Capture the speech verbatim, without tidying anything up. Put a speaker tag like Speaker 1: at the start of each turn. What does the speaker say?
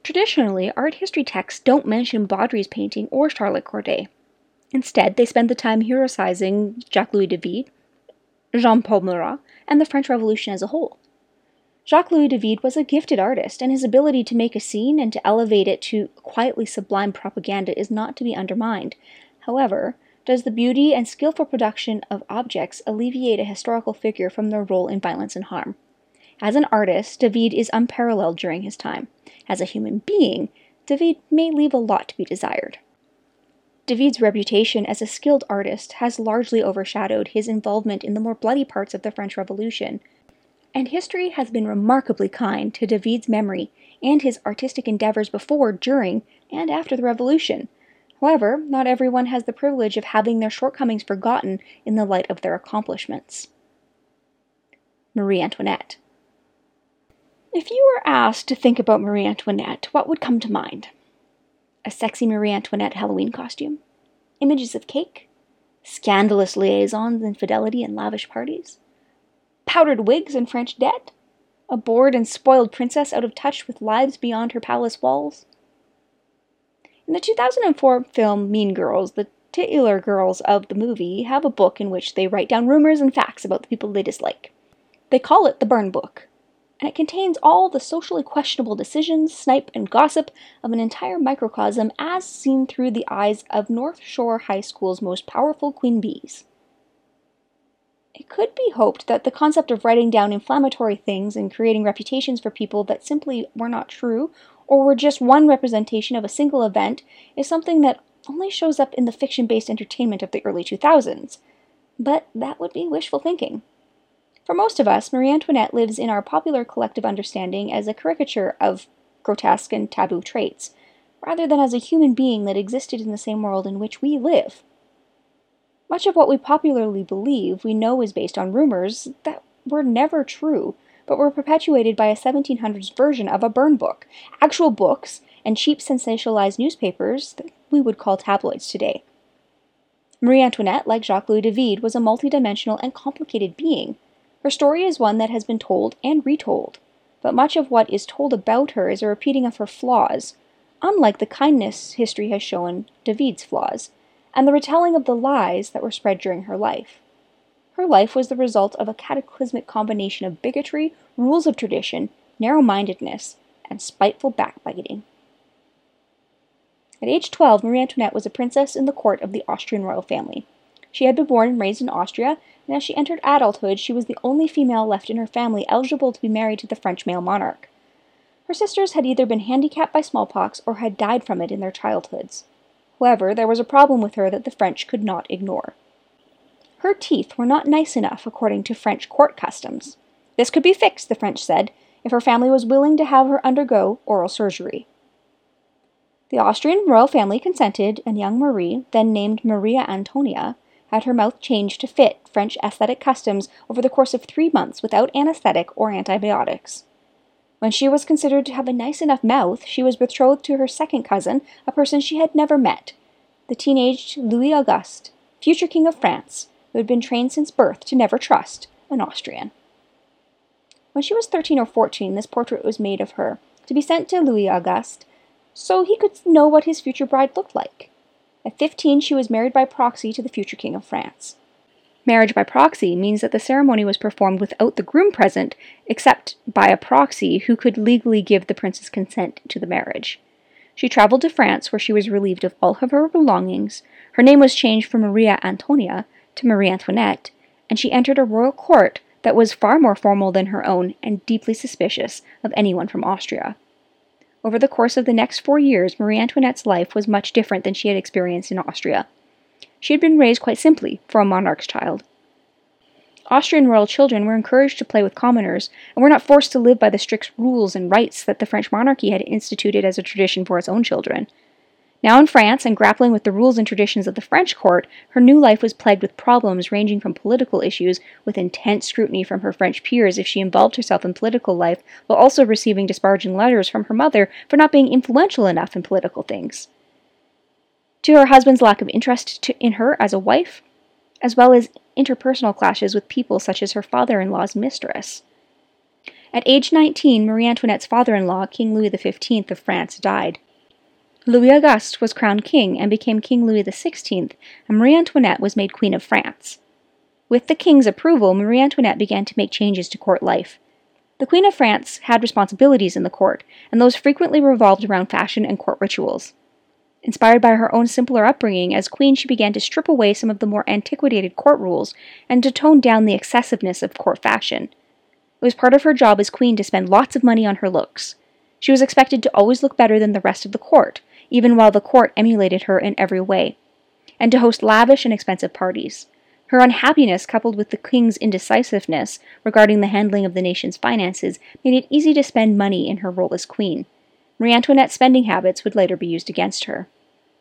Speaker 1: Traditionally, art history texts don't mention Baudry's painting or Charlotte Corday. Instead, they spend the time heroicizing Jacques-Louis David, Jean-Paul Marat, and the French Revolution as a whole. Jacques-Louis David was a gifted artist, and his ability to make a scene and to elevate it to quietly sublime propaganda is not to be undermined. However, does the beauty and skillful production of objects alleviate a historical figure from their role in violence and harm? As an artist, David is unparalleled during his time. As a human being, David may leave a lot to be desired. David's reputation as a skilled artist has largely overshadowed his involvement in the more bloody parts of the French Revolution, and history has been remarkably kind to David's memory and his artistic endeavors before, during, and after the Revolution. However, not everyone has the privilege of having their shortcomings forgotten in the light of their accomplishments. Marie Antoinette. If you were asked to think about Marie Antoinette, what would come to mind? A sexy Marie Antoinette Halloween costume? Images of cake? Scandalous liaisons, infidelity, and lavish parties? Powdered wigs and French debt? A bored and spoiled princess out of touch with lives beyond her palace walls? In the two thousand four film Mean Girls, the titular girls of the movie have a book in which they write down rumors and facts about the people they dislike. They call it the Burn Book, and it contains all the socially questionable decisions, snipe, and gossip of an entire microcosm as seen through the eyes of North Shore High School's most powerful queen bees. It could be hoped that the concept of writing down inflammatory things and creating reputations for people that simply were not true, or were just one representation of a single event, is something that only shows up in the fiction-based entertainment of the early two thousands. But that would be wishful thinking. For most of us, Marie Antoinette lives in our popular collective understanding as a caricature of grotesque and taboo traits, rather than as a human being that existed in the same world in which we live. Much of what we popularly believe we know is based on rumors that were never true, but were perpetuated by a seventeen hundreds version of a burn book, actual books, and cheap sensationalized newspapers that we would call tabloids today. Marie Antoinette, like Jacques-Louis David, was a multidimensional and complicated being. Her story is one that has been told and retold, but much of what is told about her is a repeating of her flaws, unlike the kindness history has shown David's flaws, and the retelling of the lies that were spread during her life. Her life was the result of a cataclysmic combination of bigotry, rules of tradition, narrow-mindedness, and spiteful backbiting. At age twelve, Marie Antoinette was a princess in the court of the Austrian royal family. She had been born and raised in Austria, and as she entered adulthood, she was the only female left in her family eligible to be married to the French male monarch. Her sisters had either been handicapped by smallpox or had died from it in their childhoods. However, there was a problem with her that the French could not ignore. Her teeth were not nice enough according to French court customs. This could be fixed, the French said, if her family was willing to have her undergo oral surgery. The Austrian royal family consented, and young Marie, then named Maria Antonia, had her mouth changed to fit French aesthetic customs over the course of three months without anesthetic or antibiotics. When she was considered to have a nice enough mouth, she was betrothed to her second cousin, a person she had never met, the teenaged Louis Auguste, future king of France, who had been trained since birth to never trust an Austrian. When she was thirteen or fourteen, this portrait was made of her, to be sent to Louis Auguste, so he could know what his future bride looked like. At fifteen, she was married by proxy to the future king of France. Marriage by proxy means that the ceremony was performed without the groom present, except by a proxy who could legally give the prince's consent to the marriage. She traveled to France, where she was relieved of all of her belongings. Her name was changed from Maria Antonia to Marie Antoinette, and she entered a royal court that was far more formal than her own and deeply suspicious of anyone from Austria. Over the course of the next four years, Marie Antoinette's life was much different than she had experienced in Austria. She had been raised quite simply for a monarch's child. Austrian royal children were encouraged to play with commoners, and were not forced to live by the strict rules and rites that the French monarchy had instituted as a tradition for its own children. Now in France, and grappling with the rules and traditions of the French court, her new life was plagued with problems ranging from political issues, with intense scrutiny from her French peers if she involved herself in political life, while also receiving disparaging letters from her mother for not being influential enough in political things, to her husband's lack of interest to, in her as a wife, as well as interpersonal clashes with people such as her father-in-law's mistress. At age nineteen, Marie Antoinette's father-in-law, King Louis the fifteenth of France, died. Louis Auguste was crowned king and became King Louis the sixteenth, and Marie Antoinette was made Queen of France. With the king's approval, Marie Antoinette began to make changes to court life. The Queen of France had responsibilities in the court, and those frequently revolved around fashion and court rituals. Inspired by her own simpler upbringing, as queen she began to strip away some of the more antiquated court rules and to tone down the excessiveness of court fashion. It was part of her job as queen to spend lots of money on her looks. She was expected to always look better than the rest of the court, even while the court emulated her in every way, and to host lavish and expensive parties. Her unhappiness, coupled with the king's indecisiveness regarding the handling of the nation's finances, made it easy to spend money in her role as queen. Marie Antoinette's spending habits would later be used against her.